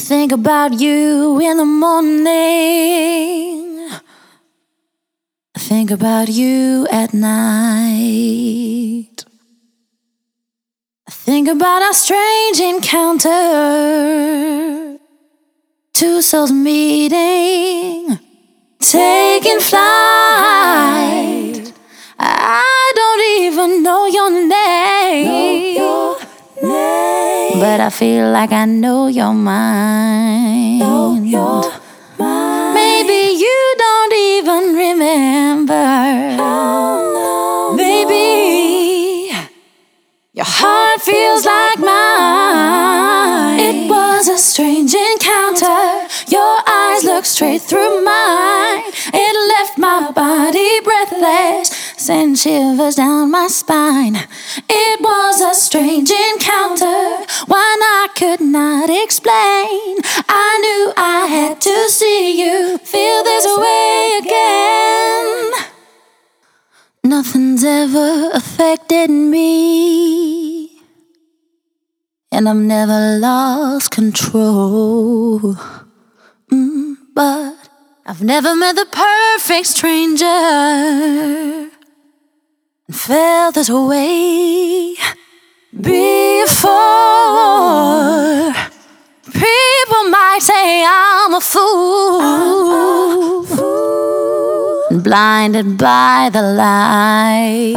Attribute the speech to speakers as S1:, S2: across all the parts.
S1: think about you in the morning. I think about you at night. I think about our strange encounter. Two souls meeting, taking flight. I don't even know your name, but I feel like I know your mind. Maybe you don't even remember. Maybe your heart feels like mine. It was a strange encounter. Your eyes looked straight through mine. It left my body breathless, sent shivers down my spine. It was a strange encounter, one I could not explain. I knew I had to see you, feel this way again. Nothing's ever affected me, and I've never lost control. But I've never met the perfect stranger and felt this way before. People might say I'm a fool, blinded by the light.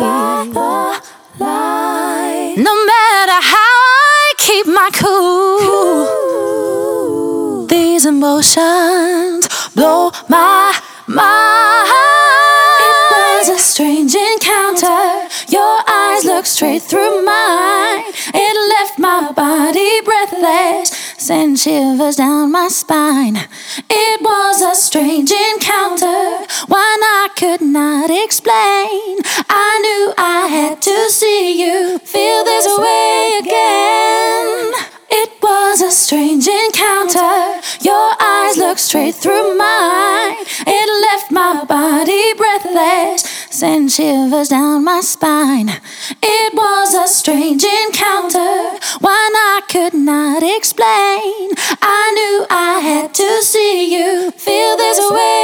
S1: No matter how I keep my cool, these emotions blow my mind. It was a strange encounter. Your eyes looked straight through mine. It left my body breathless, sent shivers down my spine. It was a strange encounter, one I could not explain. I knew I had to see you, feel this way again. It was a strange encounter. Your eyes looked straight through mine. It left my body breathless, sent shivers down my spine. It was a strange encounter, one I could not explain. I knew I had to see you, feel this way